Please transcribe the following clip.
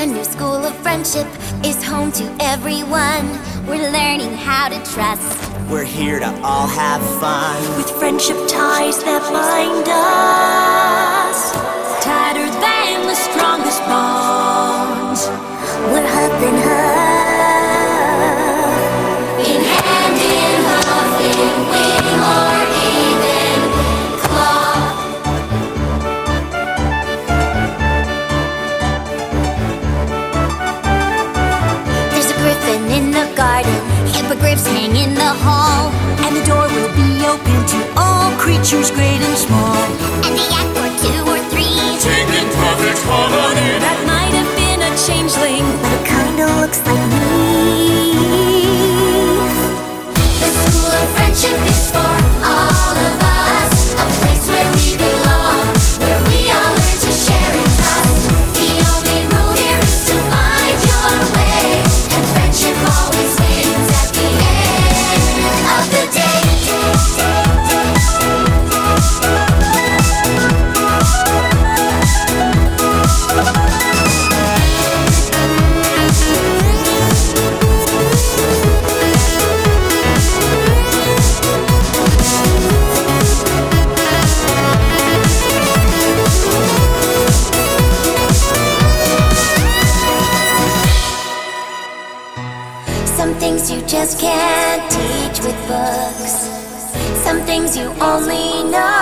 A new school of friendship is home to everyone. We're learning how to trust. We're here to all have fun. With friendship ties that bind us, tighter than the strongest bonds. We're huff and huff, in hand, in huff, in wing, or even claw. There's a griffin in the garden, hippogriffs hang in the hall, and the door will be open to all creatures great and small. and the yak or two or three, Sing in perfect harmony. That might have been a changeling, but it kinda looks like me. The school of friendship is for all of us, a place where we belong, where we all learn to share and trust. The only rule here is to find your way, and friendship always wins at the end of the day. Some things you just can't teach with books. Some things you only know